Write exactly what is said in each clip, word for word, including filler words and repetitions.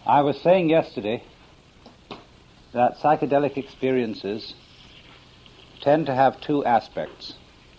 I was saying yesterday that psychedelic experiences tend to have two aspects.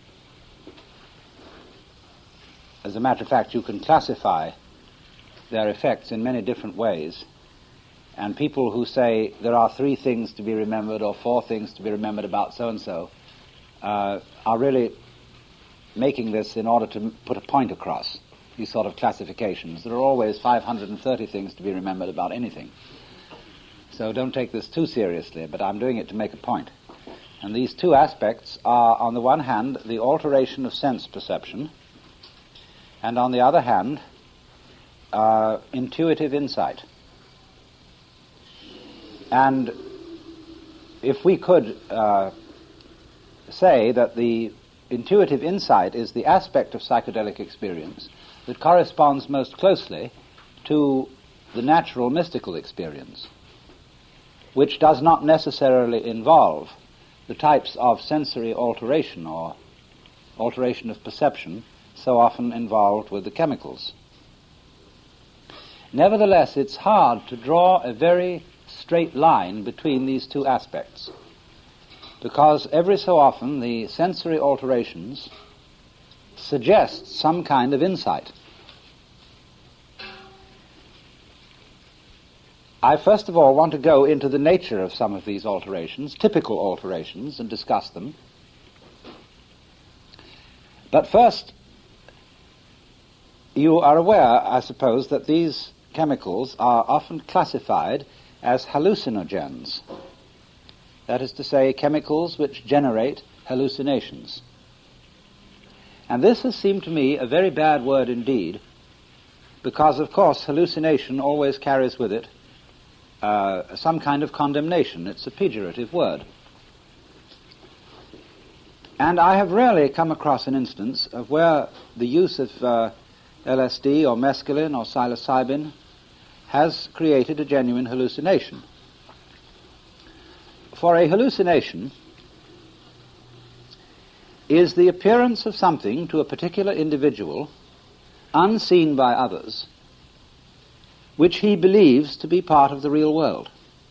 As a matter of fact, you can classify their effects in many different ways, and people who say there are three things to be remembered or four things to be remembered about so-and-so uh, are really making this in order to put a point across these sort of classifications. There are always five hundred thirty things to be remembered about anything. So don't take this too seriously, but I'm doing it to make a point. And these two aspects are, on the one hand, the alteration of sense perception, and on the other hand, uh, intuitive insight. And if we could uh, say that the intuitive insight is the aspect of psychedelic experience that corresponds most closely to the natural mystical experience, which does not necessarily involve the types of sensory alteration or alteration of perception so often involved with the chemicals. Nevertheless, it's hard to draw a very straight line between these two aspects, because every so often the sensory alterations suggest some kind of insight. I first of all want to go into the nature of some of these alterations, typical alterations, and discuss them. But first, you are aware, I suppose, that these chemicals are often classified as hallucinogens. That is to say, chemicals which generate hallucinations. And this has seemed to me a very bad word indeed, because, of course, hallucination always carries with it uh, some kind of condemnation. It's a pejorative word. And I have rarely come across an instance of where the use of uh, L S D or mescaline or psilocybin has created a genuine hallucination. For a hallucination is the appearance of something to a particular individual, unseen by others, which he believes to be part of the real world.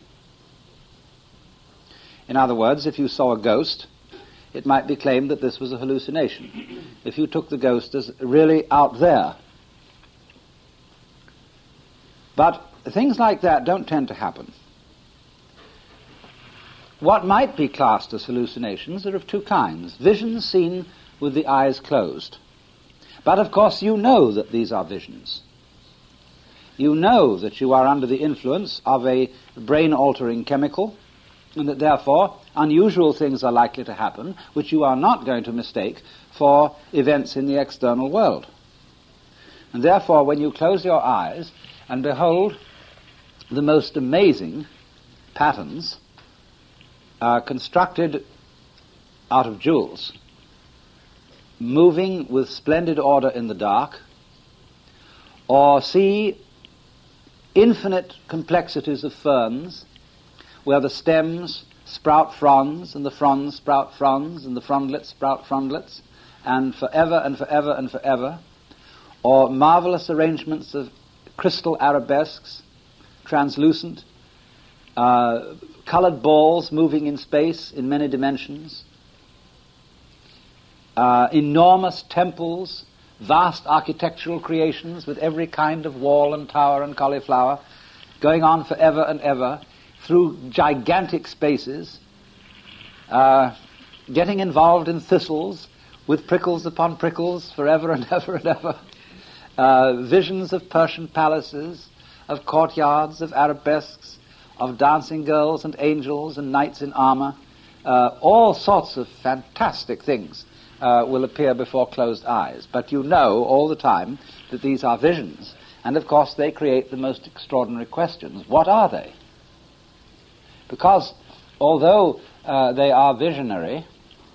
In other words, if you saw a ghost, it might be claimed that this was a hallucination, if you took the ghost as really out there. But things like that don't tend to happen. What might be classed as hallucinations are of two kinds. Visions seen with the eyes closed. But of course you know that these are visions. You know that you are under the influence of a brain-altering chemical, and that therefore unusual things are likely to happen, which you are not going to mistake for events in the external world. And therefore, when you close your eyes and behold the most amazing patterns uh, constructed out of jewels, moving with splendid order in the dark, or see infinite complexities of ferns, where the stems sprout fronds, and the fronds sprout fronds, and the frondlets sprout frondlets, and forever and forever and forever, or marvelous arrangements of crystal arabesques, translucent, uh, colored balls moving in space in many dimensions, uh, enormous temples, vast architectural creations with every kind of wall and tower and cauliflower, going on forever and ever, through gigantic spaces, uh, getting involved in thistles with prickles upon prickles forever and ever and ever, uh, visions of Persian palaces, of courtyards, of arabesques, of dancing girls and angels and knights in armor, uh, all sorts of fantastic things uh, will appear before closed eyes. But you know all the time that these are visions, and of course they create the most extraordinary questions. What are they? Because although uh, they are visionary,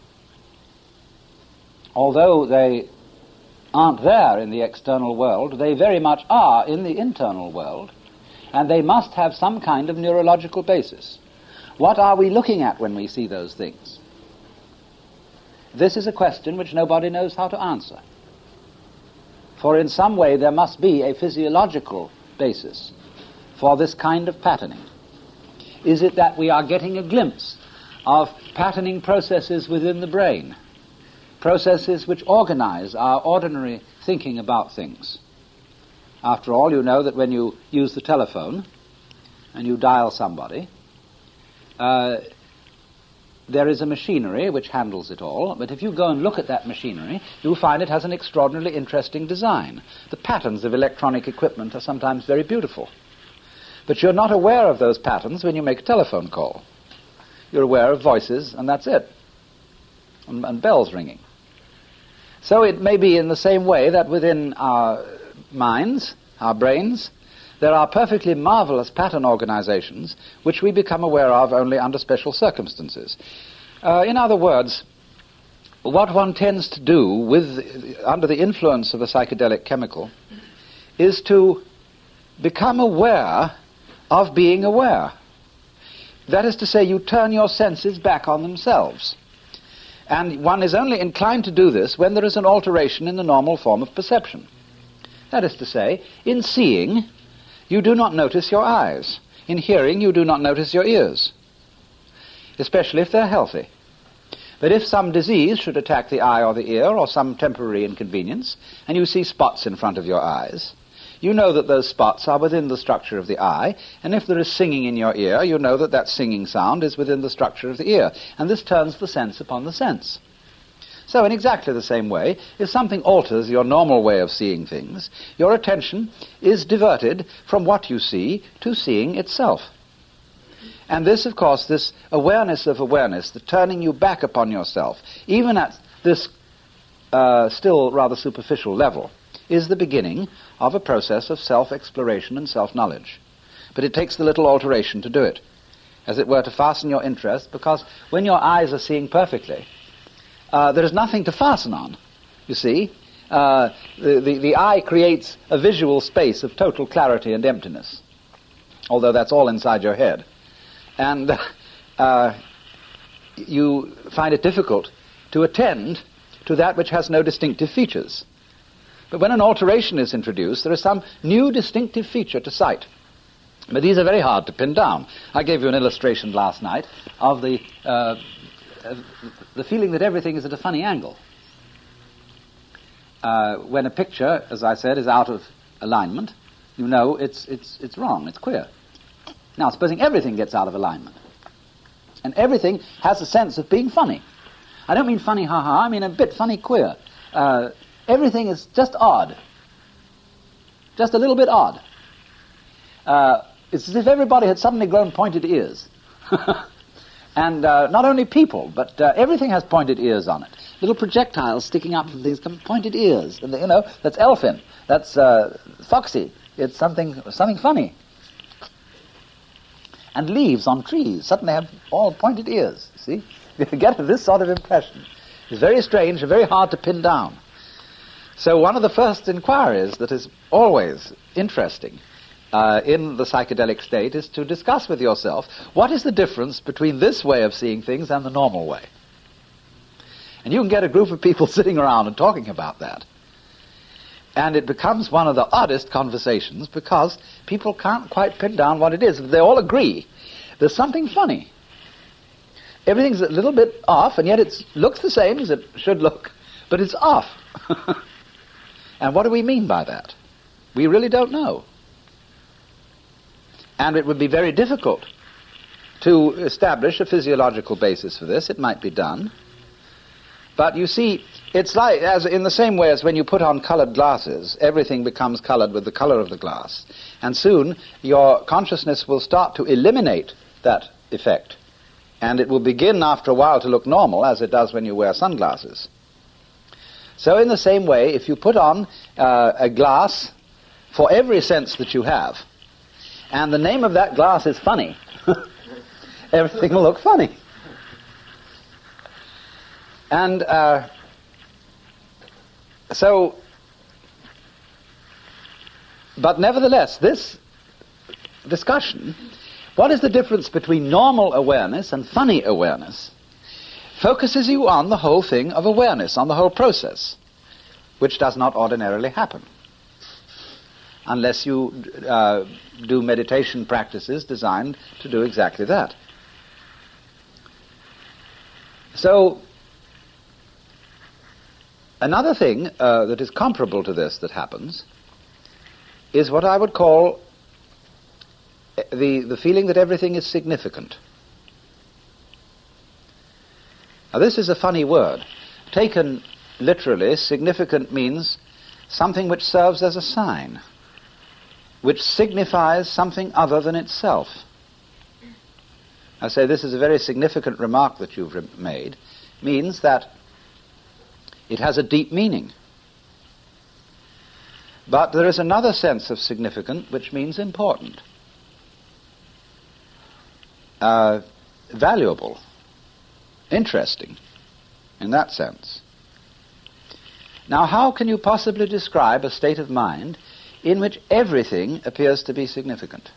although they aren't there in the external world, they very much are in the internal world, and they must have some kind of neurological basis. What are we looking at when we see those things? This is a question which nobody knows how to answer. For in some way there must be a physiological basis for this kind of patterning? Is it that we are getting a glimpse of patterning processes within the brain, processes which organize our ordinary thinking about things? After all, you know that when you use the telephone and you dial somebody, uh, there is a machinery which handles it all, but if you go and look at that machinery, you'll find it has an extraordinarily interesting design. The patterns of electronic equipment are sometimes very beautiful. But you're not aware of those patterns when you make a telephone call. You're aware of voices, and that's it, and, and bells ringing. So it may be in the same way that within our minds, our brains, there are perfectly marvelous pattern organizations which we become aware of only under special circumstances. Uh, in other words, what one tends to do with, under the influence of a psychedelic chemical is to become aware of being aware. That is to say, you turn your senses back on themselves. And one is only inclined to do this when there is an alteration in the normal form of perception. That is to say, in seeing, you do not notice your eyes. In hearing, you do not notice your ears, especially if they're healthy. But if some disease should attack the eye or the ear, or some temporary inconvenience, and you see spots in front of your eyes, you know that those spots are within the structure of the eye, and if there is singing in your ear, you know that that singing sound is within the structure of the ear, and this turns the sense upon the sense. So in exactly the same way, if something alters your normal way of seeing things, your attention is diverted from what you see to seeing itself. And this, of course, this awareness of awareness, the turning you back upon yourself, even at this uh, still rather superficial level, is the beginning of a process of self-exploration and self-knowledge. But it takes the little alteration to do it, as it were, to fasten your interest, because when your eyes are seeing perfectly, Uh, there is nothing to fasten on, you see. Uh, the, the, the eye creates a visual space of total clarity and emptiness, although that's all inside your head. And uh, you find it difficult to attend to that which has no distinctive features. But when an alteration is introduced, there is some new distinctive feature to sight. But these are very hard to pin down. I gave you an illustration last night of the... Uh, Uh, the feeling that everything is at a funny angle. Uh, when a picture, as I said, is out of alignment, you know it's it's it's wrong, it's queer. Now, supposing everything gets out of alignment, and everything has a sense of being funny. I don't mean funny ha-ha, I mean a bit funny queer. Uh, everything is just odd. Just a little bit odd. Uh, it's as if everybody had suddenly grown pointed ears. And uh, not only people, but uh, everything has pointed ears on it. Little projectiles sticking up from things, come pointed ears. And, you know, that's elfin. That's uh, foxy. It's something something funny. And leaves on trees suddenly have all pointed ears. See? You get this sort of impression. It's very strange and very hard to pin down. So one of the first inquiries that is always interesting Uh, in the psychedelic state is to discuss with yourself what is the difference between this way of seeing things and the normal way. And you can get a group of people sitting around and talking about that. And it becomes one of the oddest conversations because people can't quite pin down what it is. They all agree there's something funny. Everything's a little bit off, and yet it looks the same as it should look, but it's off. And what do we mean by that? We really don't know. And it would be very difficult to establish a physiological basis for this. It might be done. But you see, it's like, as in the same way as when you put on colored glasses, everything becomes colored with the color of the glass. And soon your consciousness will start to eliminate that effect. And it will begin after a while to look normal, as it does when you wear sunglasses. So in the same way, if you put on uh, a glass for every sense that you have, and the name of that glass is funny, everything will look funny. And uh, so, but nevertheless, this discussion, what is the difference between normal awareness and funny awareness, focuses you on the whole thing of awareness, on the whole process, which does not ordinarily happen unless you uh, do meditation practices designed to do exactly that. So, another thing uh, that is comparable to this that happens is what I would call the, the feeling that everything is significant. Now, this is a funny word. Taken literally, significant means something which serves as a sign, which signifies something other than itself. I say this is a very significant remark that you've re- made, means that it has a deep meaning. But there is another sense of significant which means important, uh, valuable, interesting, in that sense. Now, how can you possibly describe a state of mind in which everything appears to be significant?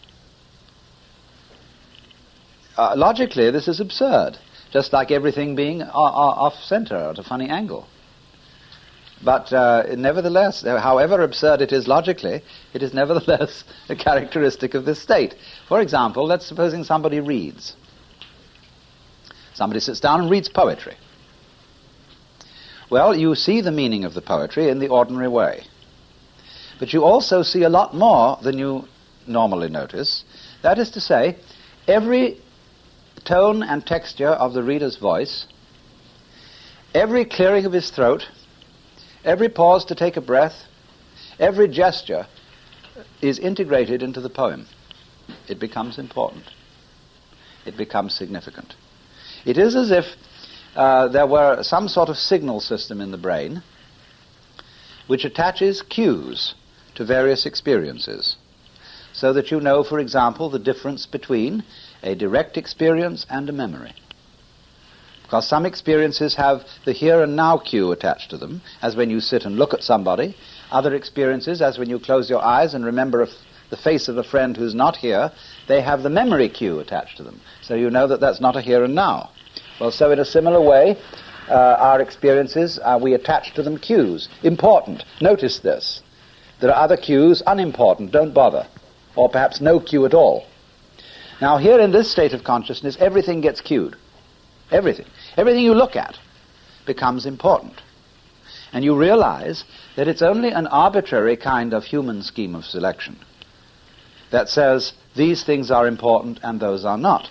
Uh, logically, this is absurd, just like everything being uh, uh, off-center at a funny angle. But uh, nevertheless, however absurd it is logically, it is nevertheless a characteristic of this state. For example, let's supposing somebody reads. Somebody sits down and reads poetry. Well, you see the meaning of the poetry in the ordinary way. But you also see a lot more than you normally notice. That is to say, every tone and texture of the reader's voice, every clearing of his throat, every pause to take a breath, every gesture is integrated into the poem. It becomes important. It becomes significant. It is as if uh, there were some sort of signal system in the brain which attaches cues to various experiences, so that you know, for example, the difference between a direct experience and a memory. Because some experiences have the here and now cue attached to them, as when you sit and look at somebody. Other experiences, as when you close your eyes and remember a f- the face of a friend who's not here, they have the memory cue attached to them. So you know that that's not a here and now. Well, so in a similar way, uh, our experiences, uh, we attach to them cues. Important. Notice this. There are other cues, unimportant, don't bother. Or perhaps no cue at all. Now, here in this state of consciousness, everything gets cued. Everything. Everything you look at becomes important. And you realize that it's only an arbitrary kind of human scheme of selection that says these things are important and those are not.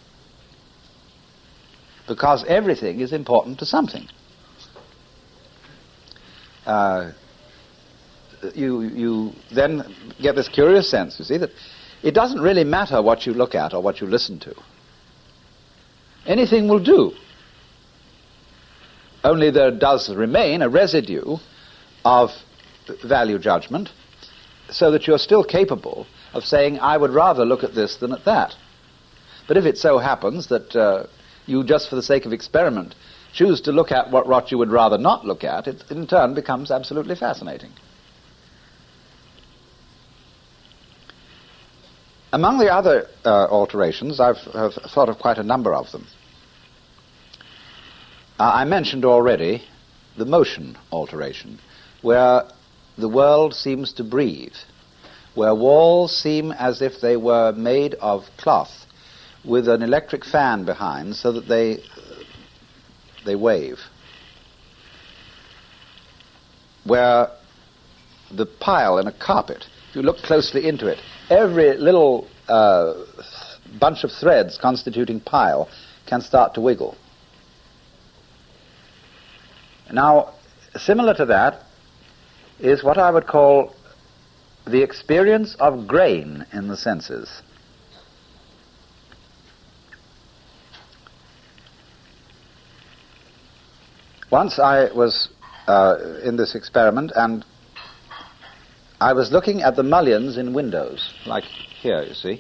Because everything is important to something. Uh, you, you then get this curious sense, you see, that it doesn't really matter what you look at or what you listen to. Anything will do. Only there does remain a residue of value judgment, so that you're still capable of saying, I would rather look at this than at that. But if it so happens that uh, you, just for the sake of experiment, choose to look at what, what you would rather not look at, it in turn becomes absolutely fascinating. Among the other uh, alterations, I've, I've thought of quite a number of them. Uh, I mentioned already the motion alteration, where the world seems to breathe, where walls seem as if they were made of cloth with an electric fan behind so that they, they wave, where the pile in a carpet, if you look closely into it, every little uh, bunch of threads constituting pile can start to wiggle. Now, similar to that is what I would call the experience of grain in the senses. Once I was uh, in this experiment, and I was looking at the mullions in windows, like here, you see.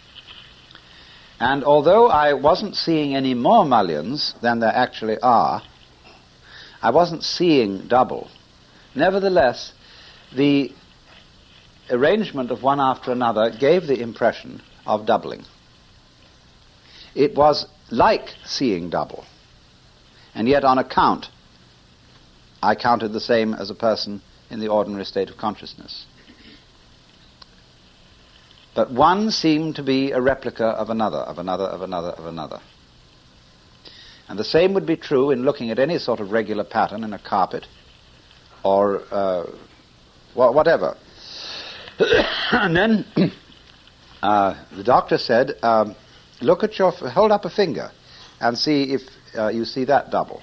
And although I wasn't seeing any more mullions than there actually are, I wasn't seeing double. Nevertheless, the arrangement of one after another gave the impression of doubling. It was like seeing double. And yet on account, I counted the same as a person in the ordinary state of consciousness. but one seemed to be a replica of another, of another, of another, of another. And the same would be true in looking at any sort of regular pattern in a carpet or uh, whatever. And then uh, the doctor said, um, look at your, f- hold up a finger and see if uh, you see that double.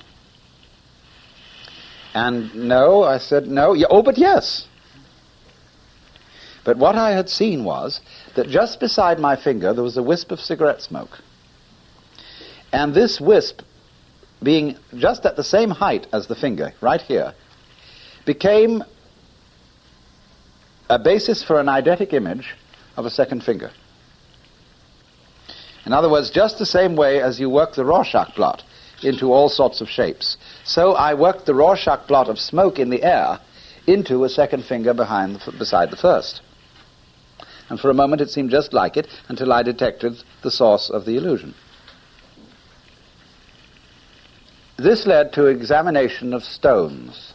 And no, I said, no, yeah, oh, but yes. But what I had seen was that just beside my finger there was a wisp of cigarette smoke. And this wisp, being just at the same height as the finger, right here, became a basis for an eidetic image of a second finger. In other words, just the same way as you work the Rorschach blot into all sorts of shapes, so I worked the Rorschach blot of smoke in the air into a second finger behind the, beside the first. And for a moment it seemed just like it until I detected the source of the illusion. This led to examination of stones.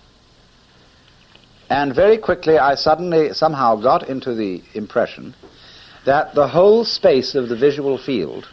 And very quickly I suddenly somehow got into the impression that the whole space of the visual field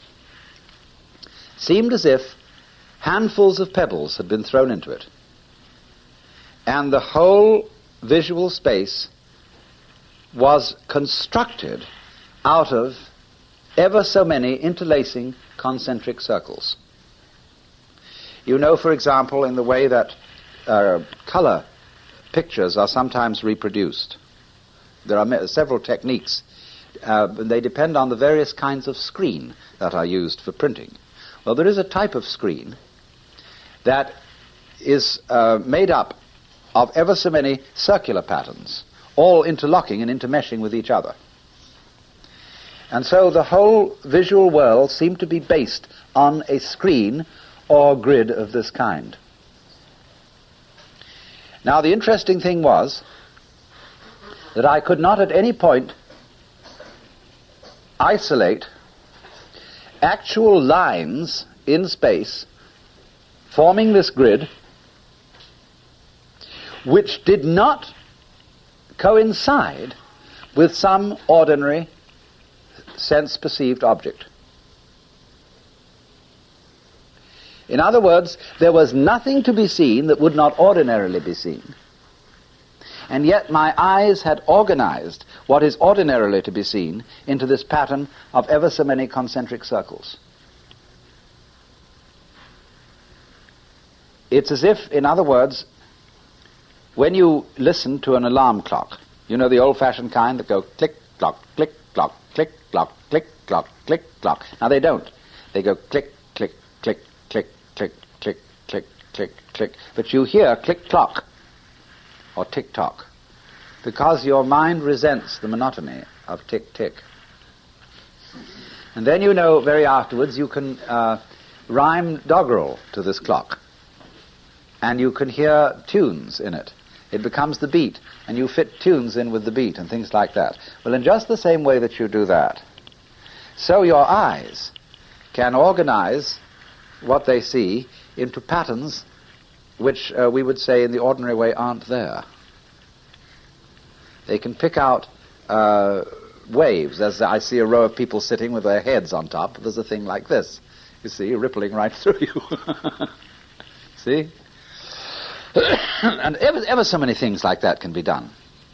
seemed as if handfuls of pebbles had been thrown into it. And the whole visual space was constructed out of ever so many interlacing concentric circles. You know, for example, in the way that uh, color pictures are sometimes reproduced. There are several techniques. Uh, they depend on the various kinds of screen that are used for printing. Well, there is a type of screen that is uh, made up of ever so many circular patterns, all interlocking and intermeshing with each other. And so the whole visual world seemed to be based on a screen or grid of this kind. Now, the interesting thing was that I could not at any point isolate actual lines in space forming this grid which did not coincide with some ordinary sense-perceived object. In other words, there was nothing to be seen that would not ordinarily be seen. And yet my eyes had organized what is ordinarily to be seen into this pattern of ever so many concentric circles. It's as if, in other words, when you listen to an alarm clock, you know the old-fashioned kind that go click, clock, click, clock, click, clock, click, clock, click, clock. Now they don't. They go click, click, click, click, click, click, click, click, click. But you hear click, clock, or tick-tock, because your mind resents the monotony of tick-tick. And then you know very afterwards you can uh, rhyme doggerel to this clock, and you can hear tunes in it. It becomes the beat, and you fit tunes in with the beat and things like that. Well, in just the same way that you do that, so your eyes can organize what they see into patterns which uh, we would say in the ordinary way aren't there. They can pick out uh, waves. As I see a row of people sitting with their heads on top, there's a thing like this, you see, rippling right through you. See? And ever, ever so many things like that can be done.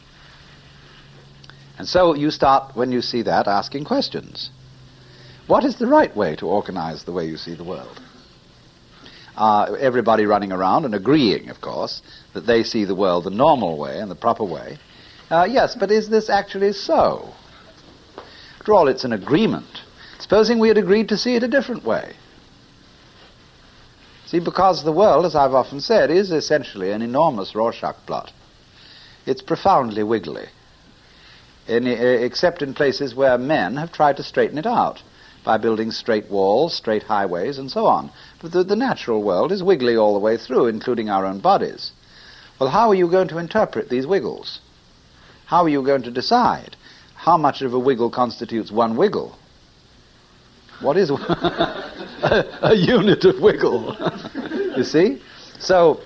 And so you start, when you see that, asking questions. What is the right way to organize the way you see the world? Uh, everybody running around and agreeing, of course, that they see the world the normal way and the proper way. Uh, yes, but is this actually so? After all, it's an agreement. Supposing we had agreed to see it a different way. See, because the world, as I've often said, is essentially an enormous Rorschach blot. It's profoundly wiggly, in, uh, except in places where men have tried to straighten it out by building straight walls, straight highways, and so on. But the, the natural world is wiggly all the way through, including our own bodies. Well, how are you going to interpret these wiggles? How are you going to decide how much of a wiggle constitutes one wiggle? What is a, a unit of wiggle? You see? So,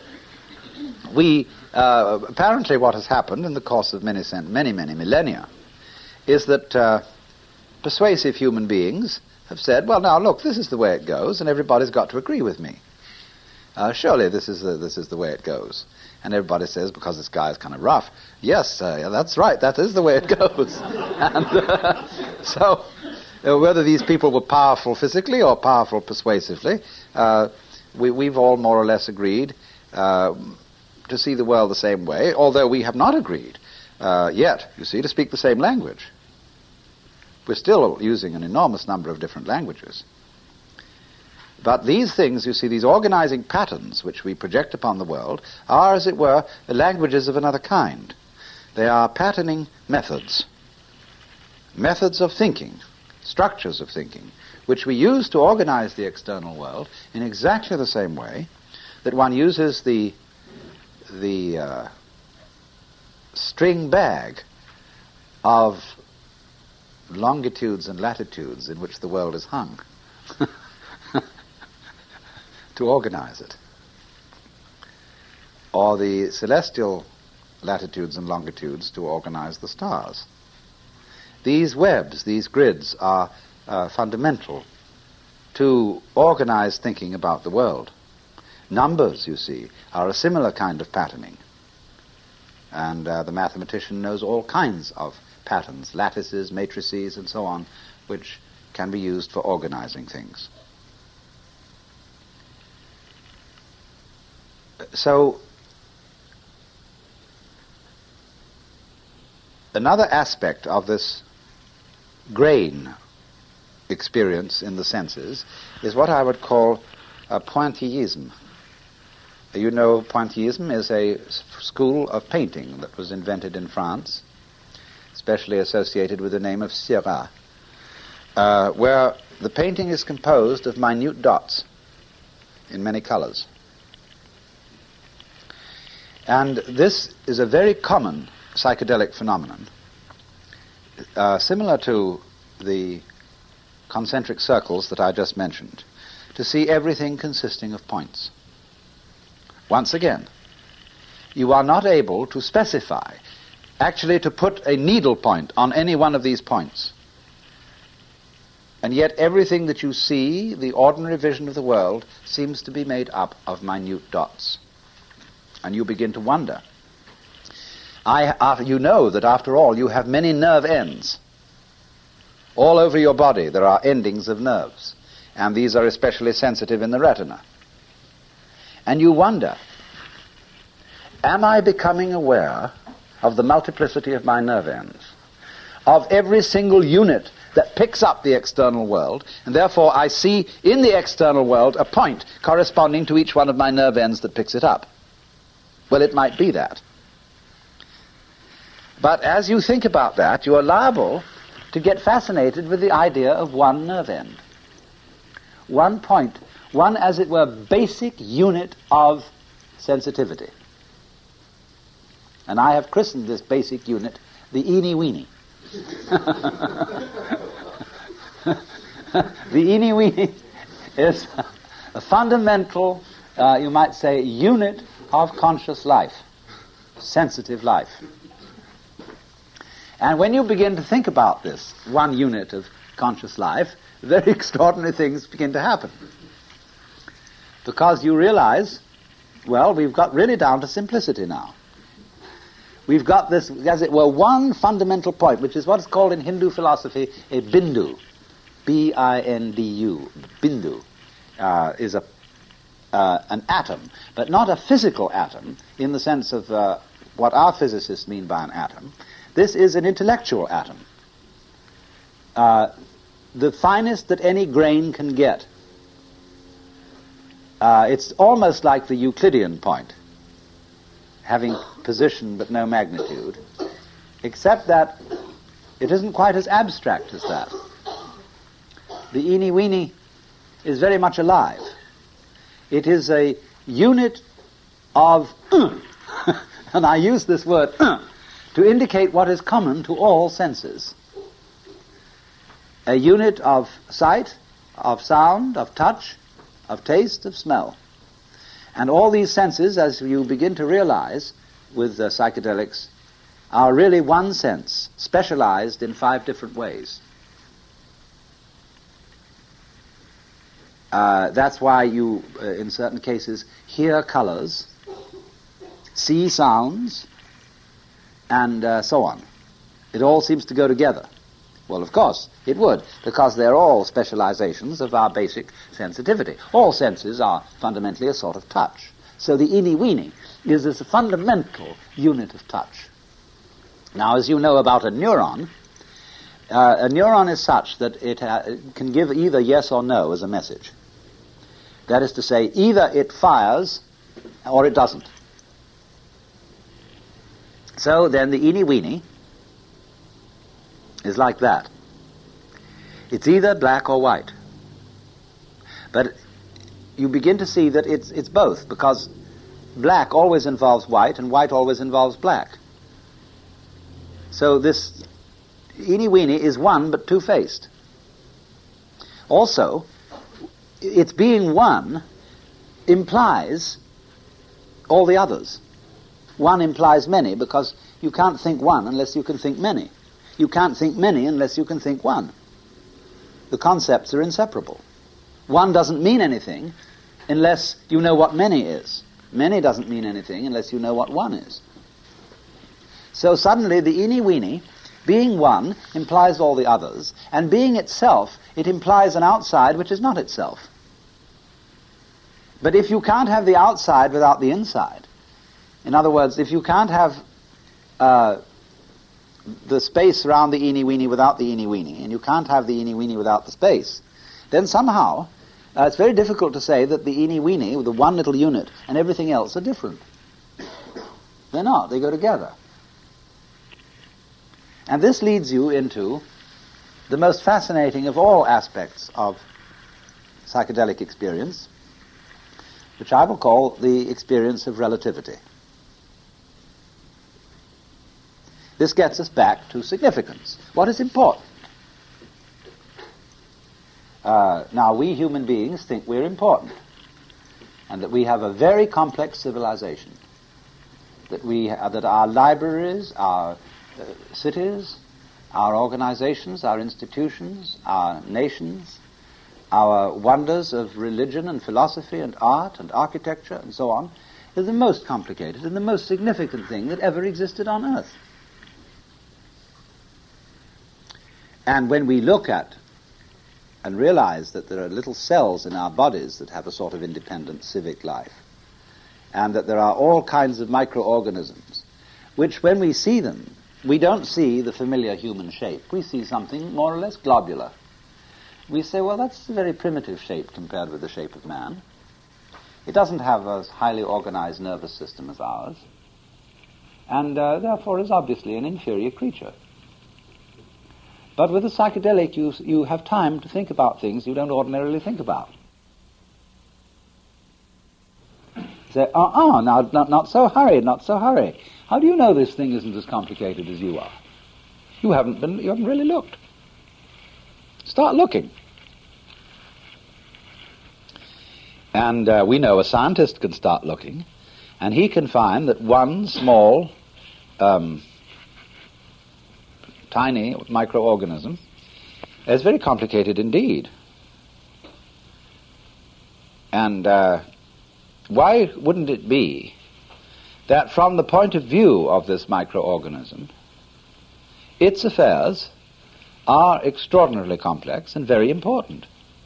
we, uh, apparently what has happened in the course of many, many, many millennia is that uh, persuasive human beings have said, well, now, look, this is the way it goes, and everybody's got to agree with me. Uh, surely this is, the, this is the way it goes. And everybody says, because this guy is kind of rough, yes, uh, yeah, that's right, that is the way it goes. and uh, so, uh, whether these people were powerful physically or powerful persuasively, uh, we, we've all more or less agreed uh, to see the world the same way, although we have not agreed uh, yet, you see, to speak the same language. We're still using an enormous number of different languages. But these things, you see, these organizing patterns which we project upon the world are, as it were, languages of another kind. They are patterning methods, methods of thinking, structures of thinking, which we use to organize the external world in exactly the same way that one uses the, the uh, string bag of longitudes and latitudes in which the world is hung to organize it, or the celestial latitudes and longitudes to organize the stars. These webs, these grids, are uh, fundamental to organized thinking about the world. Numbers, you see, are a similar kind of patterning, and uh, the mathematician knows all kinds of patterns, lattices, matrices, and so on, which can be used for organizing things. So, another aspect of this grain experience in the senses is what I would call a pointillism. You know, pointillism is a school of painting that was invented in France, especially associated with the name of Seurat, uh, where the painting is composed of minute dots in many colors. And this is a very common psychedelic phenomenon, uh, similar to the concentric circles that I just mentioned, to see everything consisting of points. Once again, you are not able to specify, actually to put a needle point on any one of these points. And yet everything that you see, the ordinary vision of the world, seems to be made up of minute dots. And you begin to wonder. I, uh, you know that after all you have many nerve ends. All over your body there are endings of nerves, and these are especially sensitive in the retina. And you wonder, am I becoming aware of the multiplicity of my nerve ends, of every single unit that picks up the external world, and therefore I see in the external world a point corresponding to each one of my nerve ends that picks it up? Well, it might be that. But as you think about that, you are liable to get fascinated with the idea of one nerve end. One point, one, as it were, basic unit of sensitivity. And I have christened this basic unit the eeny-weeny. The eeny-weeny is a fundamental, uh, you might say, unit of conscious life, sensitive life. And when you begin to think about this one unit of conscious life, very extraordinary things begin to happen. Because you realize, well, we've got really down to simplicity now. We've got this, as it were, one fundamental point, which is what is called in Hindu philosophy a bindu. B I N D U. Bindu uh, is a Uh, an atom, but not a physical atom in the sense of uh, what our physicists mean by an atom. This is an intellectual atom, uh, the finest that any grain can get. Uh, it's almost like the Euclidean point, having position but no magnitude, except that it isn't quite as abstract as that. The eeny-weeny is very much alive. It is a unit of, uh, and I use this word, uh, to indicate what is common to all senses. A unit of sight, of sound, of touch, of taste, of smell. And all these senses, as you begin to realize with uh, psychedelics, are really one sense, specialized in five different ways. Uh, that's why you, uh, in certain cases, hear colors, see sounds, and uh, so on. It all seems to go together. Well, of course, it would, because they're all specializations of our basic sensitivity. All senses are fundamentally a sort of touch. So the eeny-weeny is this fundamental unit of touch. Now, as you know about a neuron, uh, a neuron is such that it ha- can give either yes or no as a message. That is to say, either it fires or it doesn't. So then the eeny-weeny is like that. It's either black or white. But you begin to see that it's it's both, because black always involves white and white always involves black. So this eeny-weeny is one but two-faced. Also, its being one implies all the others. One implies many, because you can't think one unless you can think many. You can't think many unless you can think one. The concepts are inseparable. One doesn't mean anything unless you know what many is. Many doesn't mean anything unless you know what one is. So suddenly the eeny-weeny, being one, implies all the others, and being itself, it implies an outside which is not itself. But if you can't have the outside without the inside, in other words, if you can't have uh, the space around the eeny-weeny without the eeny-weeny, and you can't have the eeny-weeny without the space, then somehow uh, it's very difficult to say that the eeny-weeny, the one little unit, and everything else are different. They're not. They go together. And this leads you into the most fascinating of all aspects of psychedelic experience, which I will call the experience of relativity. This gets us back to significance. What is important? Uh, now, we human beings think we're important, and that we have a very complex civilization, that we uh, that our libraries, our uh, cities, our organizations, our institutions, our nations, our wonders of religion and philosophy and art and architecture and so on, is the most complicated and the most significant thing that ever existed on earth. And when we look at and realize that there are little cells in our bodies that have a sort of independent civic life, and that there are all kinds of microorganisms, which when we see them, we don't see the familiar human shape. We see something more or less globular. We say, well, that's a very primitive shape compared with the shape of man. It doesn't have a highly organized nervous system as ours, and uh, therefore is obviously an inferior creature. But with a psychedelic, you, you have time to think about things you don't ordinarily think about. Say, uh-uh, now, not, not so hurry, not so hurry. How do you know this thing isn't as complicated as you are? You haven't been, you haven't really looked. Start looking. And uh, we know a scientist can start looking, and he can find that one small, um, tiny microorganism is very complicated indeed. And uh, why wouldn't it be that from the point of view of this microorganism, its affairs are extraordinarily complex and very important?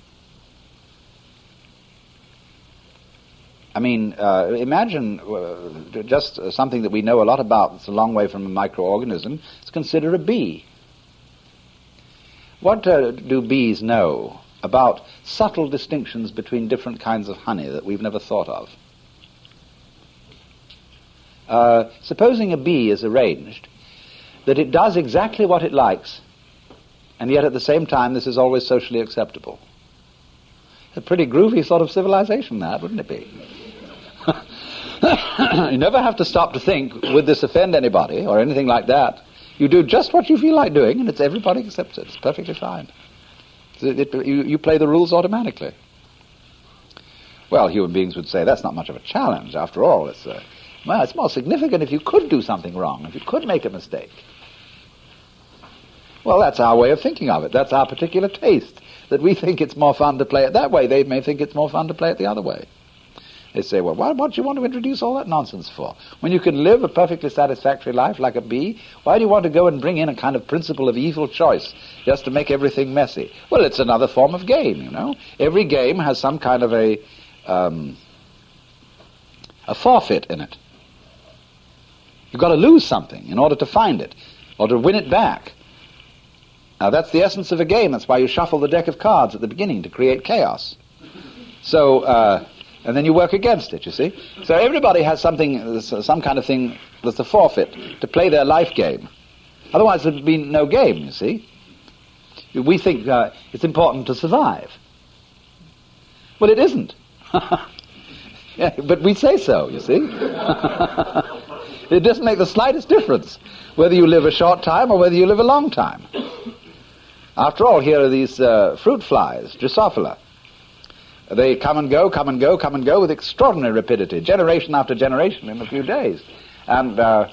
I mean, uh, imagine uh, just uh, something that we know a lot about that's a long way from a microorganism. Let's consider a bee. What uh, do bees know about subtle distinctions between different kinds of honey that we've never thought of? Uh, supposing a bee is arranged that it does exactly what it likes, and yet at the same time this is always socially acceptable. A pretty groovy sort of civilization, that, wouldn't it be? You never have to stop to think, would this offend anybody or anything like that. You do just what you feel like doing, and it's everybody accepts it. It's perfectly fine. It, it, you, you play the rules automatically. Well, human beings would say that's not much of a challenge. After all, it's, uh, Well, it's more significant if you could do something wrong, if you could make a mistake. Well, that's our way of thinking of it. That's our particular taste, that we think it's more fun to play it that way. They may think it's more fun to play it the other way. They say, well, why, what do you want to introduce all that nonsense for? When you can live a perfectly satisfactory life like a bee, why do you want to go and bring in a kind of principle of evil choice just to make everything messy? Well, it's another form of game, you know. Every game has some kind of a, um, a forfeit in it. You've got to lose something in order to find it, or to win it back. Now, that's the essence of a game. That's why you shuffle the deck of cards at the beginning, to create chaos. So, uh, and then you work against it, you see. So everybody has something, some kind of thing that's a forfeit, to play their life game. Otherwise there'd be no game, you see. We think uh, it's important to survive. Well, it isn't. Yeah, but we say so, you see. It doesn't make the slightest difference whether you live a short time or whether you live a long time. After all, here are these uh, fruit flies, Drosophila. They come and go, come and go, come and go with extraordinary rapidity, generation after generation in a few days. And, uh,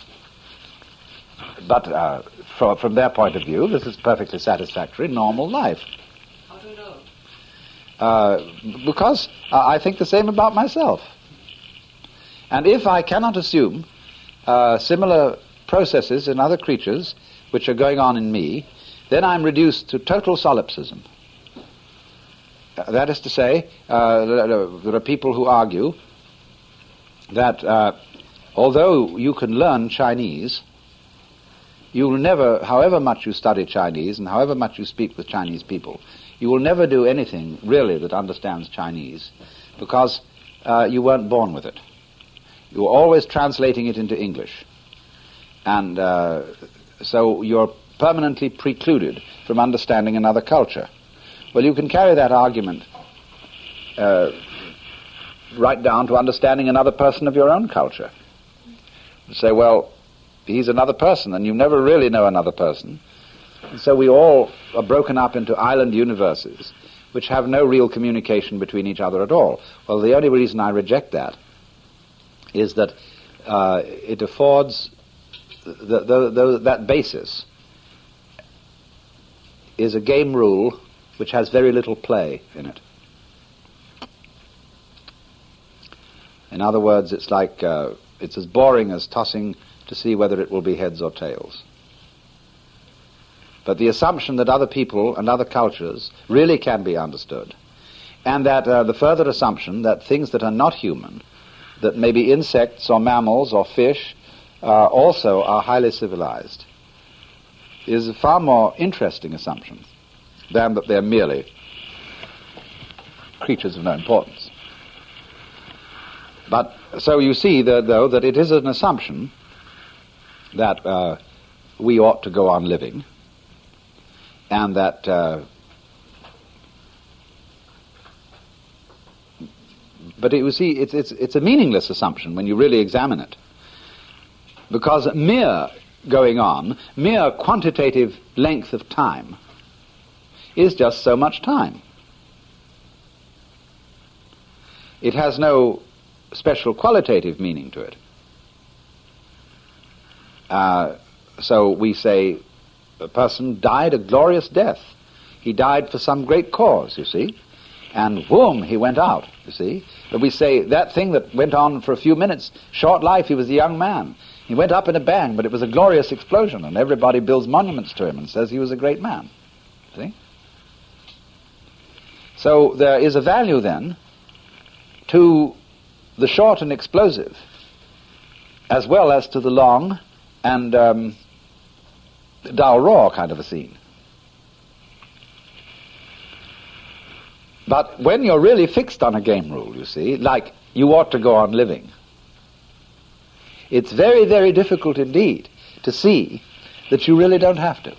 but uh, for, from their point of view, this is perfectly satisfactory, normal life. How do you know? Uh, because uh, I think the same about myself. And if I cannot assume uh, similar processes in other creatures which are going on in me, then I'm reduced to total solipsism. Uh, that is to say, uh, there are people who argue that uh, although you can learn Chinese, you will never, however much you study Chinese and however much you speak with Chinese people, you will never do anything really that understands Chinese, because uh, you weren't born with it. You were always translating it into English. And uh, so you're permanently precluded from understanding another culture. Well, you can carry that argument uh, right down to understanding another person of your own culture. You say, well, he's another person, and you never really know another person. And so we all are broken up into island universes which have no real communication between each other at all. Well, the only reason I reject that is that uh, it affords the, the, the, that basis is a game rule which has very little play in it. In other words, it's like uh, it's as boring as tossing to see whether it will be heads or tails. But the assumption that other people and other cultures really can be understood, and that uh, the further assumption that things that are not human, that maybe insects or mammals or fish, uh, also are highly civilized, is a far more interesting assumption than that they're merely creatures of no importance. But so you see, that, though, that it is an assumption that uh, we ought to go on living, and that uh, but it, you see, it's, it's, it's a meaningless assumption when you really examine it, because mere going on, mere quantitative length of time is just so much time. It has no special qualitative meaning to it. Uh, so we say a person died a glorious death. He died for some great cause, you see, and whoom, he went out, you see. But we say that thing that went on for a few minutes, short life, he was a young man. He went up in a bang, but it was a glorious explosion, and everybody builds monuments to him and says he was a great man. See? So there is a value then to the short and explosive, as well as to the long and um, dull raw kind of a scene. But when you're really fixed on a game rule, you see, like you ought to go on living, it's very, very difficult indeed to see that you really don't have to.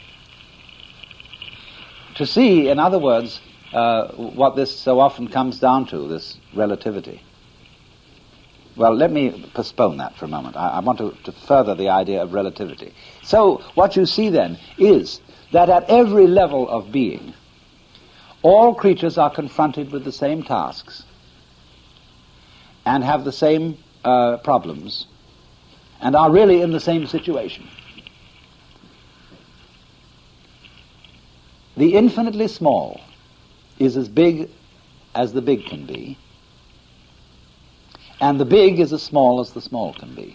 To see, in other words, uh, what this so often comes down to, this relativity. Well, let me postpone that for a moment. I, I want to, to further the idea of relativity. So, what you see then is that at every level of being, all creatures are confronted with the same tasks and have the same uh, problems and are really in the same situation. The infinitely small is as big as the big can be, and the big is as small as the small can be.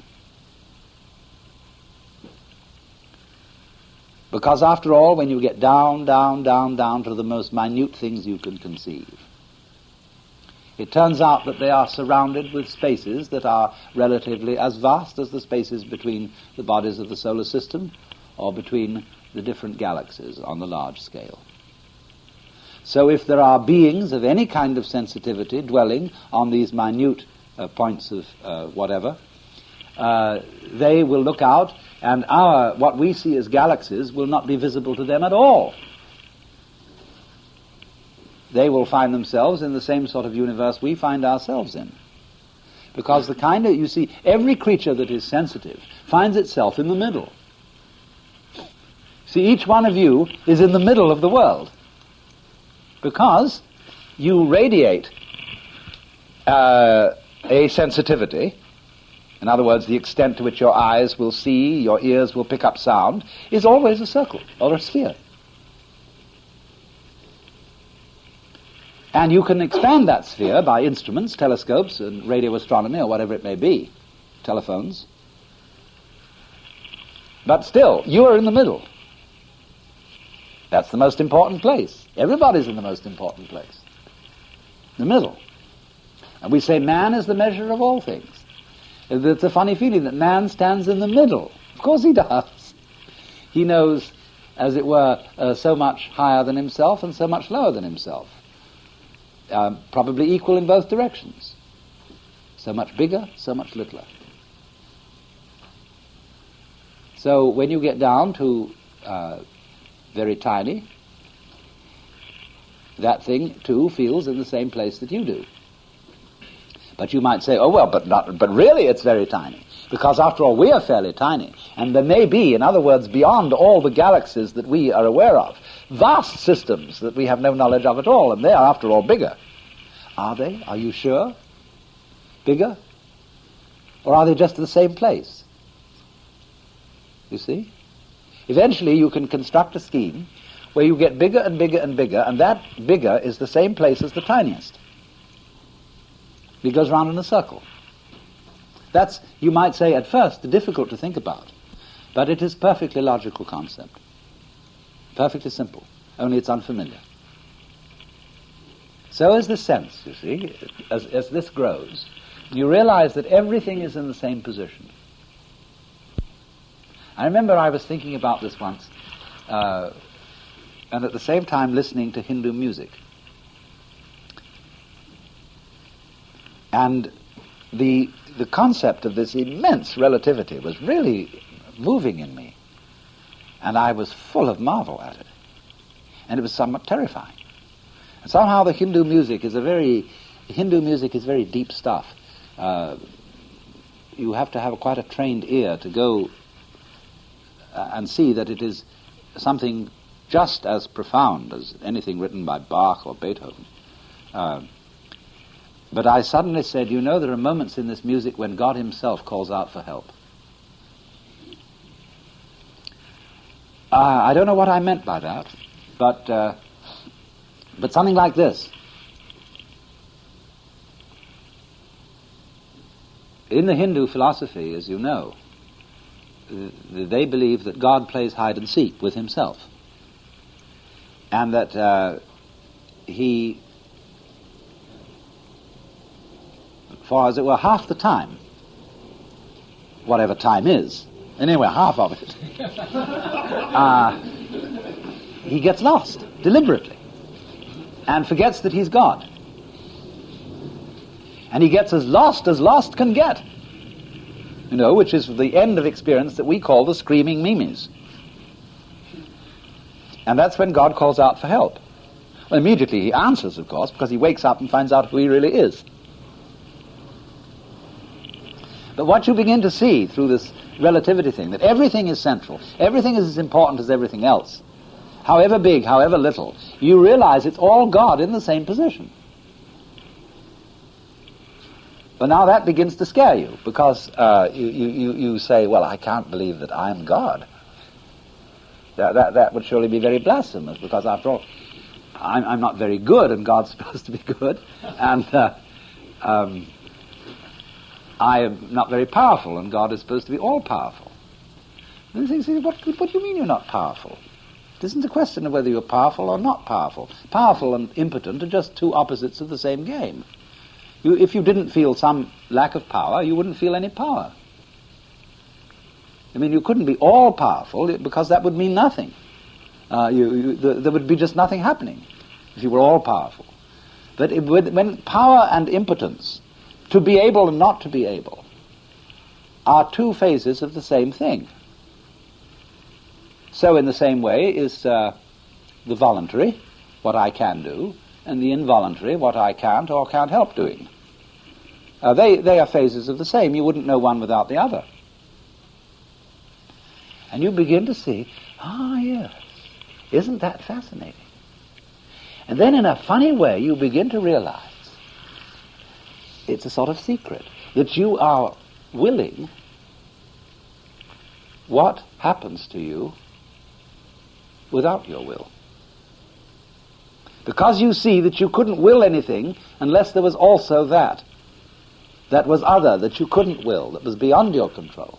Because after all, when you get down, down, down, down to the most minute things you can conceive, it turns out that they are surrounded with spaces that are relatively as vast as the spaces between the bodies of the solar system or between the different galaxies on the large scale. So if there are beings of any kind of sensitivity dwelling on these minute uh, points of uh, whatever, uh, they will look out, and our what we see as galaxies will not be visible to them at all. They will find themselves in the same sort of universe we find ourselves in. Because the kind of, you see, every creature that is sensitive finds itself in the middle. See, each one of you is in the middle of the world. Because you radiate uh, a sensitivity, in other words, the extent to which your eyes will see, your ears will pick up sound, is always a circle or a sphere. And you can expand that sphere by instruments, telescopes, and radio astronomy, or whatever it may be, telephones. But still, you are in the middle. That's the most important place. Everybody's in the most important place. The middle. And we say man is the measure of all things. It's a funny feeling that man stands in the middle. Of course he does. He knows, as it were, uh, so much higher than himself and so much lower than himself. Um, probably equal in both directions. So much bigger, so much littler. So when you get down to uh, very tiny, that thing too feels in the same place that you do. But you might say, oh well, but not, but really it's very tiny. Because after all, we are fairly tiny. And there may be, in other words, beyond all the galaxies that we are aware of, vast systems that we have no knowledge of at all, and they are, after all, bigger. Are they? Are you sure? Bigger? Or are they just the same place? You see? Eventually you can construct a scheme where you get bigger and bigger and bigger, and that bigger is the same place as the tiniest. It goes round in a circle. That's, you might say at first, difficult to think about, but it is a perfectly logical concept. Perfectly simple, only it's unfamiliar. So is the sense, you see, as, as this grows, you realize that everything is in the same position. I remember I was thinking about this once, uh, and at the same time listening to Hindu music. And the the concept of this immense relativity was really moving in me. And I was full of marvel at it. And it was somewhat terrifying. And somehow the Hindu music is a very, Hindu music is very deep stuff. Uh, you have to have quite a trained ear to go uh, and see that it is something just as profound as anything written by Bach or Beethoven. Uh, But I suddenly said, you know, there are moments in this music when God himself calls out for help. Uh, I don't know what I meant by that, but uh, but something like this. In the Hindu philosophy, as you know, uh, they believe that God plays hide and seek with himself, and that uh, he... for, as it were, half the time, whatever time is, anyway, half of it, uh, he gets lost, deliberately, and forgets that he's God. And he gets as lost as lost can get, you know, which is the end of experience that we call the screaming mimes. And that's when God calls out for help. Well, immediately he answers, of course, because he wakes up and finds out who he really is. But what you begin to see through this relativity thing, that everything is central, everything is as important as everything else, however big, however little, you realize it's all God in the same position. But now that begins to scare you, because uh, you, you, you say, well, I can't believe that I'm God. That, that, that would surely be very blasphemous, because after all, I'm, I'm not very good, and God's supposed to be good, and uh, um, I am not very powerful, and God is supposed to be all-powerful. And you say, what, what do you mean you're not powerful? It isn't a question of whether you're powerful or not powerful. Powerful and impotent are just two opposites of the same game. You, if you didn't feel some lack of power, you wouldn't feel any power. I mean, you couldn't be all-powerful, because that would mean nothing. Uh, you, you, the, there would be just nothing happening if you were all-powerful. But it would, when power and impotence, to be able and not to be able, are two phases of the same thing. So in the same way is uh, the voluntary, what I can do, and the involuntary, what I can't or can't help doing. Uh, they, they are phases of the same. You wouldn't know one without the other. And you begin to see, ah, yes, isn't that fascinating? And then in a funny way, you begin to realize it's a sort of secret, that you are willing what happens to you without your will. Because you see that you couldn't will anything unless there was also that, that was other, that you couldn't will, that was beyond your control.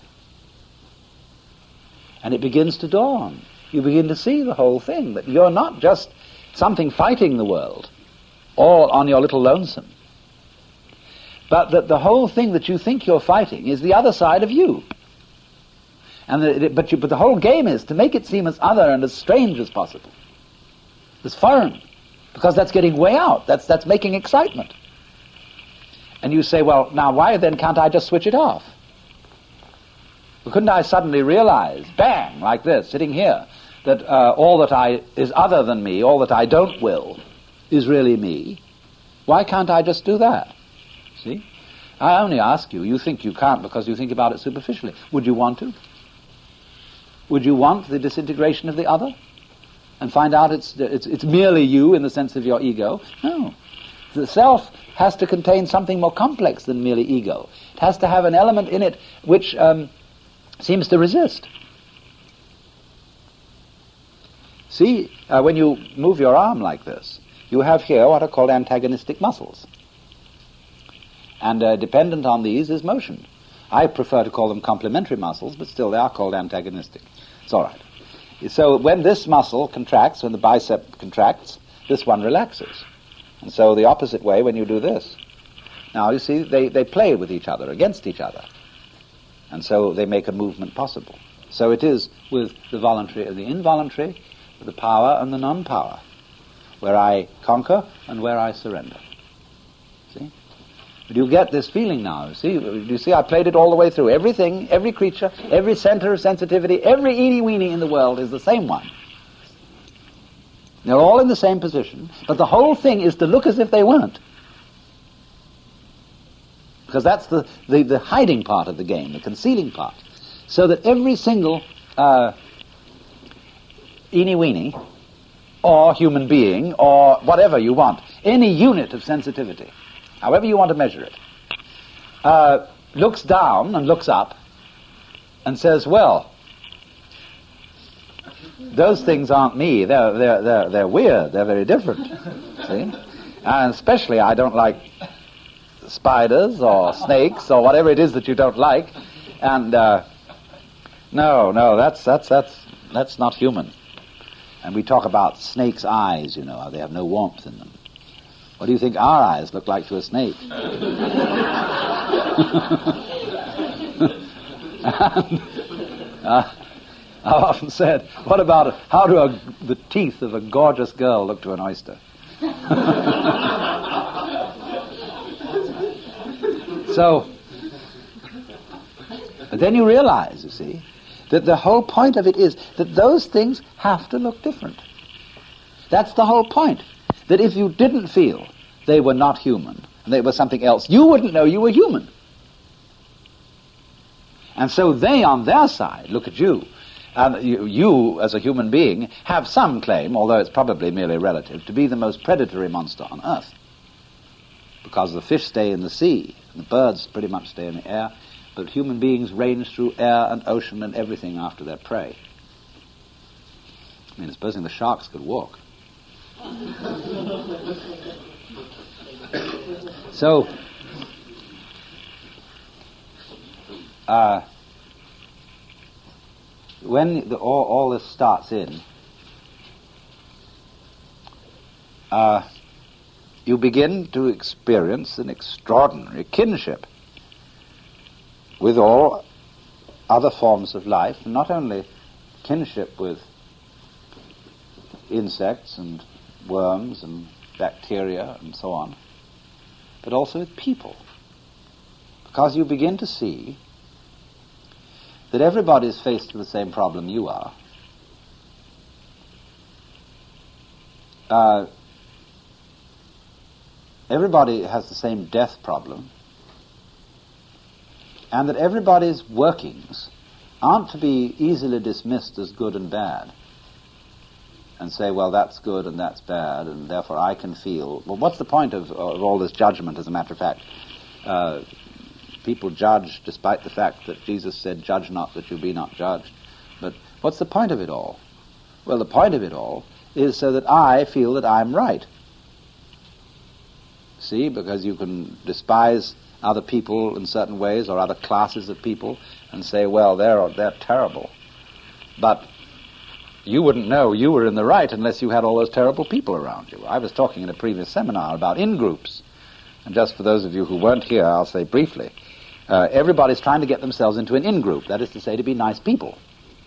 And it begins to dawn. You begin to see the whole thing, that you're not just something fighting the world, all on your little lonesome, but that the whole thing that you think you're fighting is the other side of you. And the, but, you, but the whole game is to make it seem as other and as strange as possible, as foreign, because that's getting way out. That's that's making excitement. And you say, well, now why then can't I just switch it off? Well, couldn't I suddenly realize, bang, like this, sitting here, that uh, all that I is other than me, all that I don't will, is really me? Why can't I just do that? See? I only ask you. You think you can't because you think about it superficially. Would you want to? Would you want the disintegration of the other and find out it's, it's, it's merely you in the sense of your ego? No. The self has to contain something more complex than merely ego. It has to have an element in it which um, seems to resist. See, uh, when you move your arm like this, you have here what are called antagonistic muscles. And uh, dependent on these is motion. I prefer to call them complementary muscles, but still they are called antagonistic. It's all right. So when this muscle contracts, when the bicep contracts, this one relaxes. And so the opposite way when you do this. Now you see, they, they play with each other, against each other. And so they make a movement possible. So it is with the voluntary and the involuntary, with the power and the non-power, where I conquer and where I surrender. See? But you get this feeling now, see? You see, I played it all the way through. Everything, every creature, every center of sensitivity, every eeny-weeny in the world is the same one. They're all in the same position, but the whole thing is to look as if they weren't. Because that's the, the, the hiding part of the game, the concealing part. So that every single uh, eeny-weeny, or human being, or whatever you want, any unit of sensitivity, however you want to measure it, uh, looks down and looks up and says, well, those things aren't me. They're, they're, they're, they're weird. They're very different. See? And especially I don't like spiders or snakes or whatever it is that you don't like. And uh, no, no, that's, that's, that's, that's not human. And we talk about snakes' eyes, you know, how they have no warmth in them. What do you think our eyes look like to a snake? and, uh, I've often said, what about, a, how do a, the teeth of a gorgeous girl look to an oyster? So, but then you realize, you see, that the whole point of it is that those things have to look different. That's the whole point. That if you didn't feel they were not human, and they were something else, you wouldn't know you were human. And so they, on their side, look at you, and you, you, as a human being, have some claim, although it's probably merely relative, to be the most predatory monster on earth. because the fish stay in the sea, and the birds pretty much stay in the air, but human beings range through air and ocean and everything after their prey. I mean, supposing the sharks could walk. So, uh, when the, all, all this starts in, uh, you begin to experience an extraordinary kinship with all other forms of life, not only kinship with insects and worms and bacteria and so on, but also with people. Because you begin to see that everybody is faced with the same problem you are. Uh, everybody has the same death problem, and that everybody's workings aren't to be easily dismissed as good and bad, and say, well, that's good and that's bad, and therefore I can feel... Well, what's the point of, of all this judgment, as a matter of fact? Uh, people judge despite the fact that Jesus said, judge not that you be not judged. But what's the point of it all? Well, the point of it all is so that I feel that I'm right. See, because you can despise other people in certain ways, or other classes of people, and say, well, they're they're terrible. But you wouldn't know you were in the right unless you had all those terrible people around you. I was talking in a previous seminar about in-groups. And just for those of you who weren't here, I'll say briefly, uh, everybody's trying to get themselves into an in-group, that is to say, to be nice people.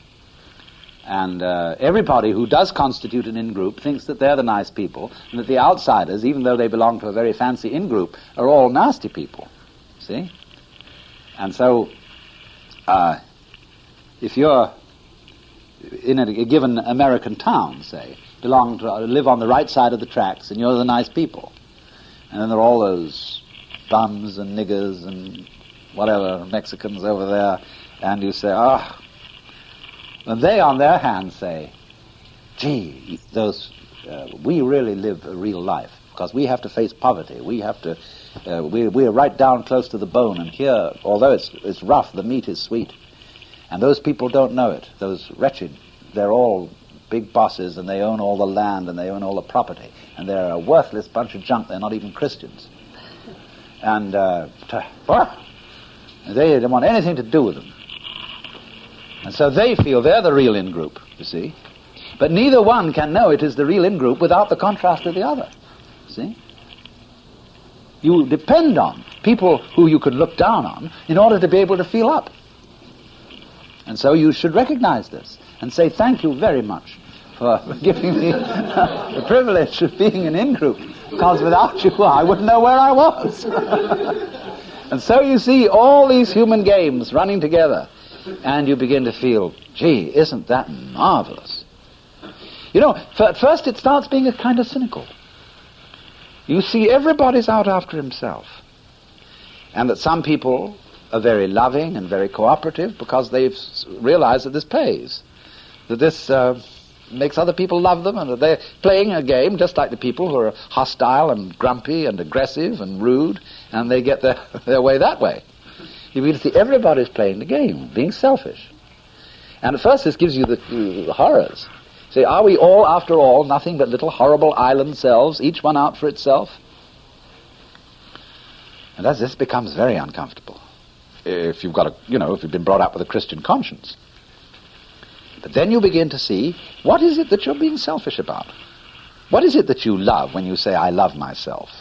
And uh, everybody who does constitute an in-group thinks that they're the nice people, and that the outsiders, even though they belong to a very fancy in-group, are all nasty people. See? And so, uh, if you're in a, a given American town, say, belong to, uh, live on the right side of the tracks, and you're the nice people, and then there are all those bums and niggers and whatever, Mexicans over there, and you say, ah, oh. And they on their hand say, gee, those, uh, we really live a real life, because we have to face poverty, we have to, uh, we, we're right down close to the bone, and here, although it's, it's rough, the meat is sweet. And those people don't know it, those wretched, they're all big bosses, and they own all the land, and they own all the property, and they're a worthless bunch of junk, they're not even Christians. And uh, to, oh, they don't want anything to do with them. And so they feel they're the real in-group, you see. But neither one can know it is the real in-group without the contrast of the other, see. You depend on people who you could look down on in order to be able to feel up. And so you should recognize this and say thank you very much for giving me the privilege of being an in-group, because without you I wouldn't know where I was. And so you see all these human games running together, and you begin to feel, gee, isn't that marvelous? You know, at first it starts being a kind of cynical. You see everybody's out after himself, and that some people are very loving and very cooperative because they've realized that this pays, that this uh, makes other people love them, and that they're playing a game just like the people who are hostile and grumpy and aggressive and rude, and they get their, their way that way. You begin to see everybody's playing the game, being selfish. And at first this gives you the, the horrors. Say, are we all, after all, nothing but little horrible island selves, each one out for itself? And as this becomes very uncomfortable, if you've got a, you know, if you've been brought up with a Christian conscience. But then you begin to see, what is it that you're being selfish about? What is it that you love when you say, I love myself?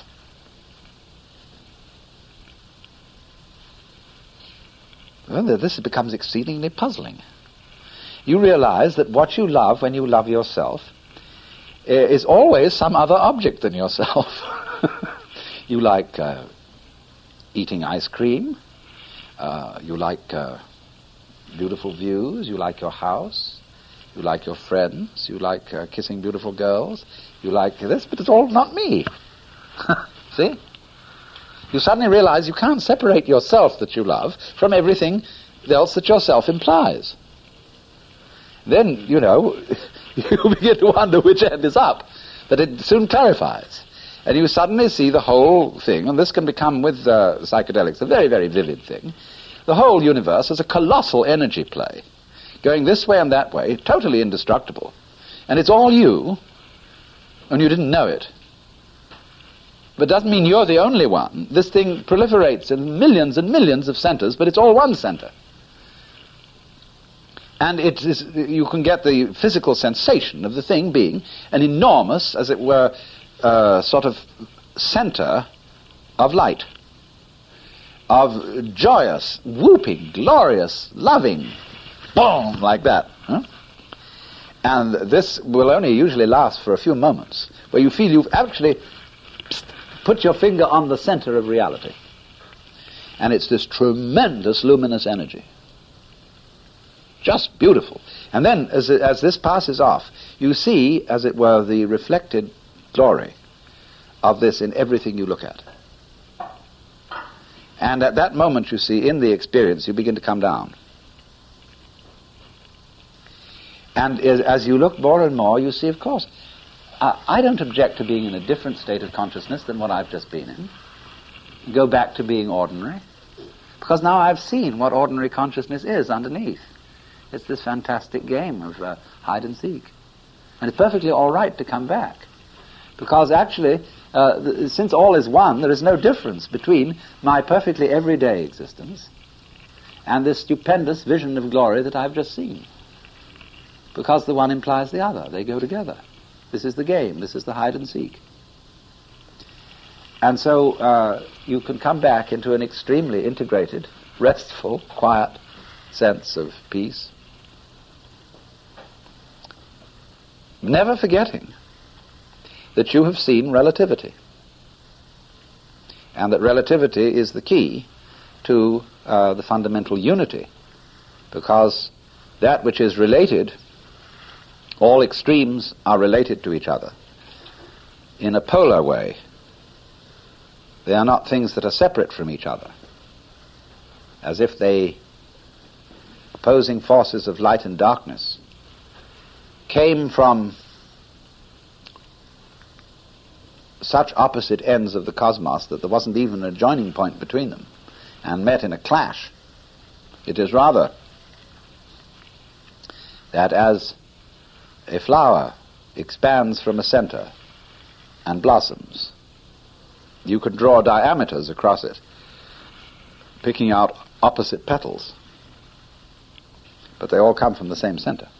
Well, this becomes exceedingly puzzling. You realize that what you love when you love yourself is always some other object than yourself. You like uh, eating ice cream. Uh, you like uh, beautiful views. You like your house. You like your friends. You like uh, kissing beautiful girls. You like this, but it's all not me. See? You suddenly realize you can't separate yourself that you love from everything else that yourself implies. Then, you know, you begin to wonder which end is up. But it soon clarifies. And you suddenly see the whole thing, and this can become, with uh, psychedelics, a very, very vivid thing. The whole universe is a colossal energy play, going this way and that way, totally indestructible. And it's all you, and you didn't know it. But it doesn't mean you're the only one. This thing proliferates in millions and millions of centers, but it's all one center. And it is, you can get the physical sensation of the thing being an enormous, as it were, uh, sort of center of light, of joyous, whooping, glorious, loving, boom, like that. Huh? And this will only usually last for a few moments, where you feel you've actually put your finger on the center of reality. And it's this tremendous luminous energy. Just beautiful. And then, as, as this passes off, you see, as it were, the reflected glory of this in everything you look at. And at that moment, you see, in the experience, you begin to come down. And as, as you look more and more, you see, of course, uh, I don't object to being in a different state of consciousness than what I've just been in. Go back to being ordinary. Because now I've seen what ordinary consciousness is underneath. It's this fantastic game of uh, hide and seek. And it's perfectly all right to come back. Because actually, uh, th- since all is one, there is no difference between my perfectly everyday existence and this stupendous vision of glory that I've just seen. Because the one implies the other. They go together. This is the game. This is the hide and seek. And so uh, you can come back into an extremely integrated, restful, quiet sense of peace. Never forgetting that you have seen relativity. And that relativity is the key to uh, the fundamental unity. Because that which is related, all extremes are related to each other in a polar way. They are not things that are separate from each other, as if they, opposing forces of light and darkness, came from such opposite ends of the cosmos that there wasn't even a joining point between them, and met in a clash. It is rather that as a flower expands from a center and blossoms, you could draw diameters across it, picking out opposite petals, but they all come from the same center.